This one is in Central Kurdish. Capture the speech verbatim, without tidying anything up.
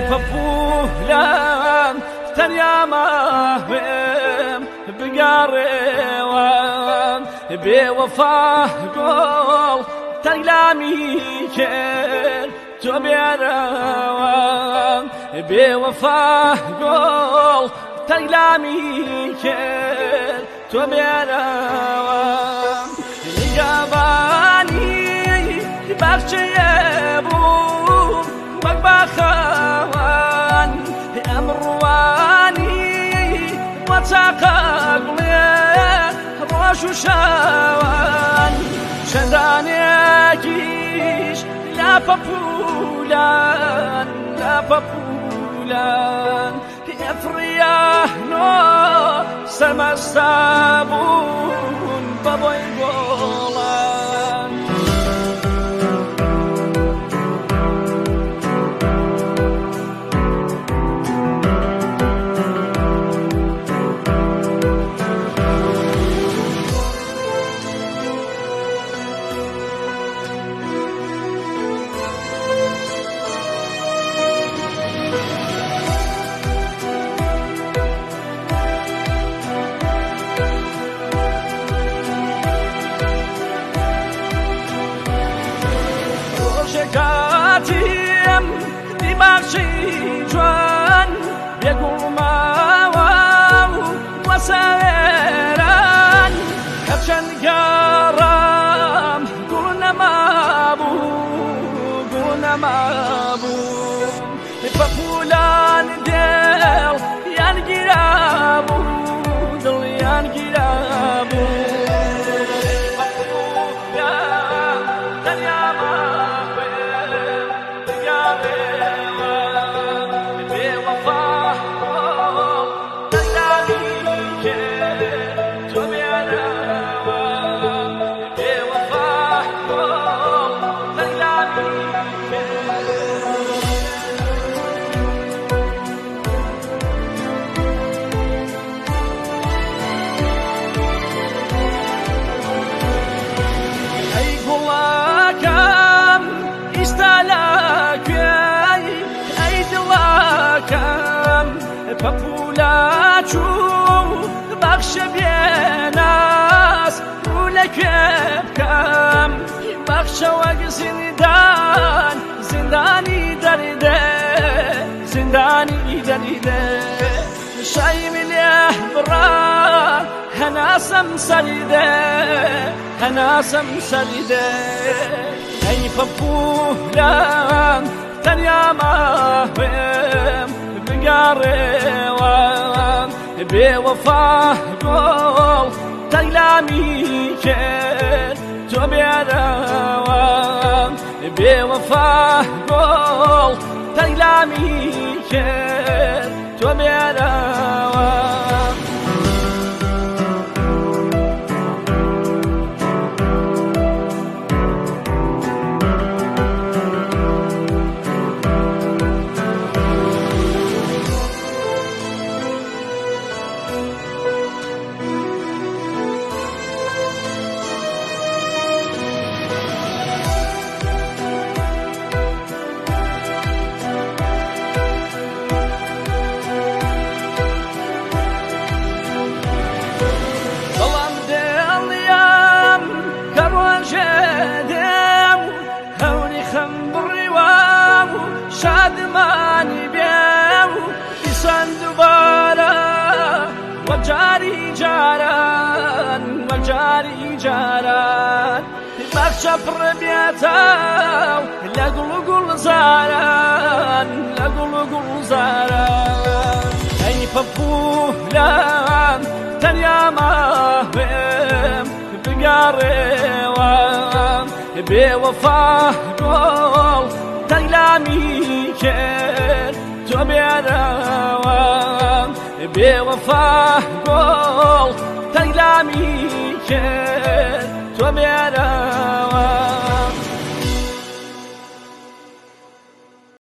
پەپوولان تەنیا ماوێم بگەڕێوان بێوەفا گۆڵ تەیلامی کرد تۆ بێرەوان بێوەفا گۆڵ تەیلامی کرد تۆ بێرەوان نیگەبانی باخچەیە بوو وەک باخەوان ئەمڕوانی وە چاقە گوڵێ ڕۆژ و شەوان شەندانێکیش لا پەپوولان لا پەپوولان ئەفریانۆ سەرمەستە بوون بەبۆی گۆڵان کاتیم دیماغشی جوان بێگوڵماوە و سەوێران هەرچەند گەڕام گوڵ نەمابوو گوڵ نەمابوو پەپوولان دێڵ یان گیرابوو دڵ یان گیرابوو پەپوولاچوو بەخشە بێناس ڕوو لەکوێ بکەم بەخشە وەک زیندان زیندانی دەریدێ زیندانی دەریدێ شەیم لێ بڕا هەناسەم سەریدێ هەناسەم سەریدێ ئەی پەپوولان تەنیا ماوێم بگەڕێوان بێوەفا گۆڵ تەیلامی کرد تۆ بێرەوان بێوەفا گۆڵ تەیلامی کرد تۆ بێرەوان شادمانی بێو دیسان دووبارە وەجاری جاران وەجاری جاران بەخشە پڕ بێتەو لە گوڵ و گوڵزاران لە گوڵ و گوڵزاران ئەی پەپوولان تەنیا ماوێم بگەڕێوان بێوەفا گۆڵ تەیلامی کرد تۆ بێرەوان بێوەفا گۆڵ تەیلامی کرد تۆ بێرەوان